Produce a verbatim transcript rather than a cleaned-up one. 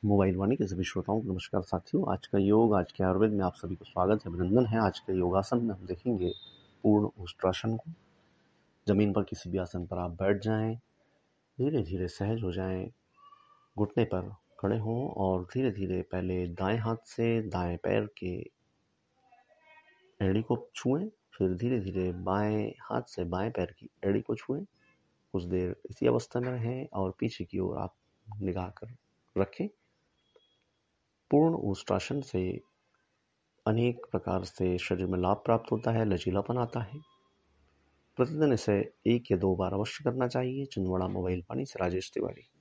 Mobile वाणी के सभी श्रोताओं को नमस्कार साथियों। आज का योग, आज के आयुर्वेद में आप सभी को स्वागत है, अभिनंदन है। आज के योगासन में हम देखेंगे पूर्ण उष्ट्रासन को। जमीन पर किसी भी आसन पर आप बैठ जाएं, धीरे धीरे सहज हो जाएं, घुटने पर खड़े हों और धीरे धीरे पहले दाएं हाथ से दाएं पैर के एड़ी को छुएं, फिर धीरे धीरे बाएं हाथ से बाएं पैर की एड़ी को छुएं। कुछ देर इसी अवस्था में रहें और पीछे की ओर आप निगाह कर रखें। पूर्ण उष्ट्रासन से अनेक प्रकार से शरीर में लाभ प्राप्त होता है, लचीलापन आता है। प्रतिदिन इसे एक या दो बार अवश्य करना चाहिए। छिंदवाड़ा मोबाइल वाणी से राजेश तिवारी।